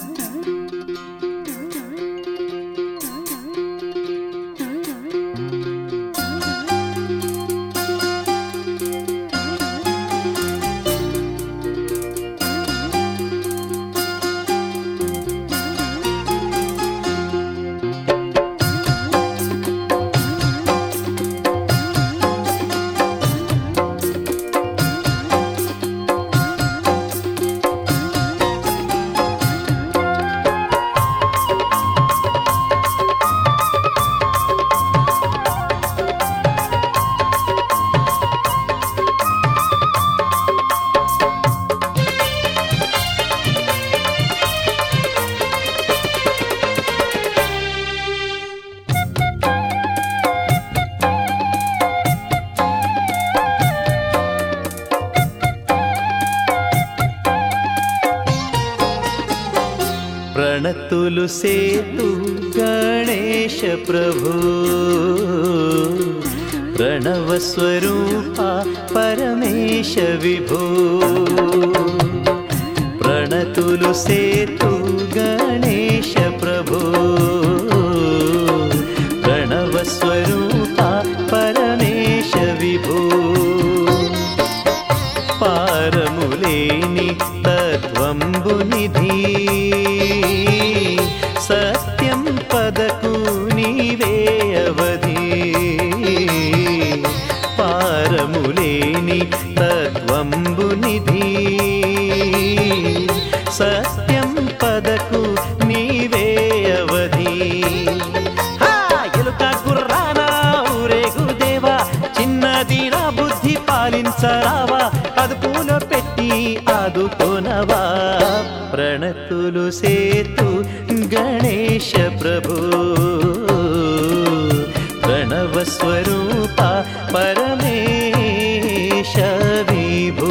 प्रणतुलु सेतु गणेश प्रभु प्रणव स्वरूपा परमेश विभो प्रणतुलु सेतु गणेश प्रभु प्रणव स्वरूपा परमेश विभो पारमुलेनि तत्वंबु निधि सत्यं पदकु नीवे अवधि पारमुलेनि तत्वंबु निधि सत्यं पदकु नीवे अवधि ఎలుక గుర్రాన ఊరేగు దేవా చిన్నది నా బుద్ధి పాలించరావా అదుపులో పెట్టి ఆదుకోనవా ప్రణతులు సేతు गणेश प्रभु प्रणव स्वरूप परमेश विभो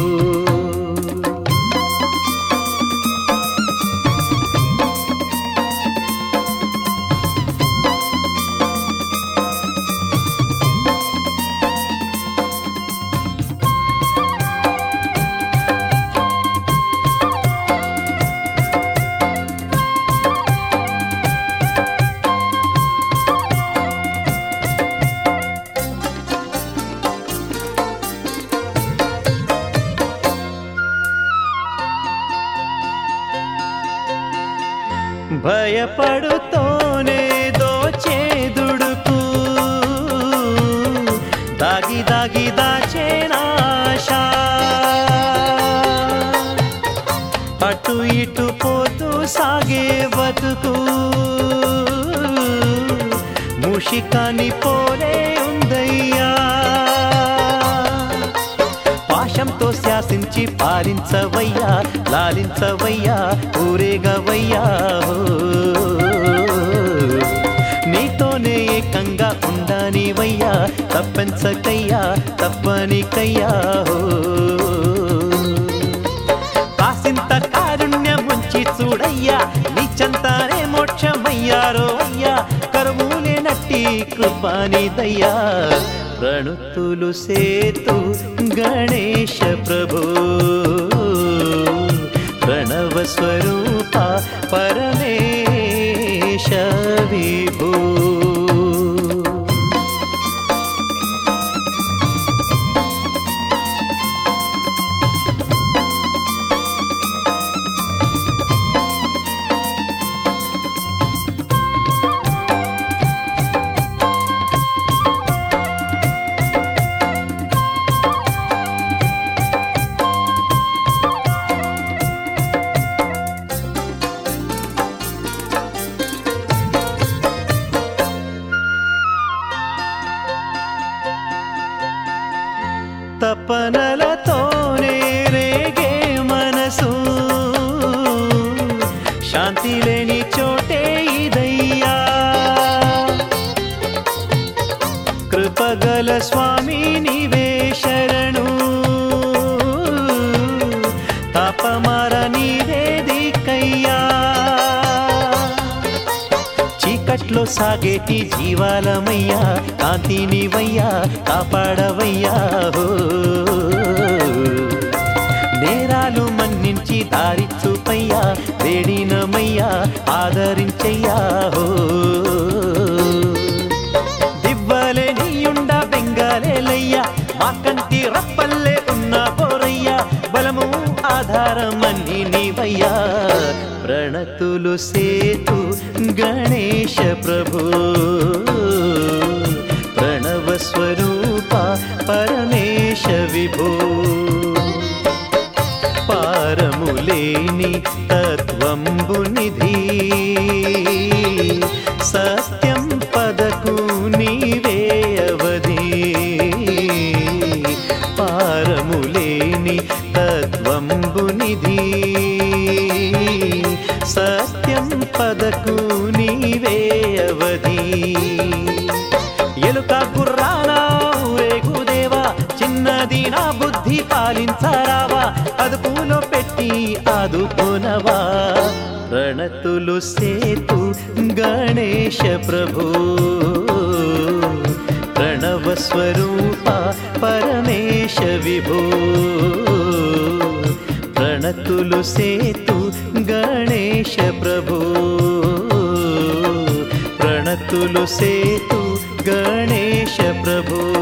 భయపడుతోనే దోచేదుడుకు దాగి దాగి దాచేనాశా అటు ఇటు పోతూ సాగే బతుకు మూషికాని పోలే ఉందయ్యా పాశంతో శాసించి పాలించవయ్యా లాలించవయ్యా ఊరేగవయ్యా నీతోనే ఏకంగా ఉండనివయ్యా తప్పించకయ్యా తప్పనికయ్యా కాసింత కారుణ్యముంచి చూడయ్యా నీ చెంతానే మోక్షమయ్యారో అయ్యా కరువులే నట్టి కృపానిదయ్యా प्रणतुलु सेतु गणेश प्रभु प्रणव स्वरूपा परमेश विभो తపనలతోనే రేగే మనసు శాంతి లేని చోటే ఇదయ్యా కృపగల స్వామి నీవే శరణు తాపమార నీవే దిక్కయ్యా చీకట్లో సాగేటి జీవాలమయ్యా కాంతినివయ్యా కాపాడవయ్యా నేరాలు మన్ని మన్నించి దారి చూపయ్యా, వేడినమయ్యా ఆదరించయ్యా. హో దివ్వలే నీయుండ బెంగాలేలయ్యా, మా కంటి రప్పల్లే ఉన్న పోరయ్యా, బలము ఆధారమని నీవయ్యా. ప్రణతులు సేతు గణేశ ప్రభు, ప్రణవ స్వరూప పరమేశ విభో. పారములేని తత్వంబు నిధి, సత్యం పదకు నీవే అవధి. పారములేని తత్వంబు నిధి, సత్యం పదకు నీవే అవధి. ఎలుక గుర్రాల ఊరేగుదేవా, చిన్నది నా బుద్ధి పాలించరావా, అదుపులో పెట్టి ఆదుకోనవా. ప్రణతులు సేతు గణేశ ప్రభు, ప్రణవ స్వరూప పరమేశ విభో. ప్రణతులు సేతు గణేశ ప్రభు, ప్రణతులు సేతు గణేశ ప్రభు.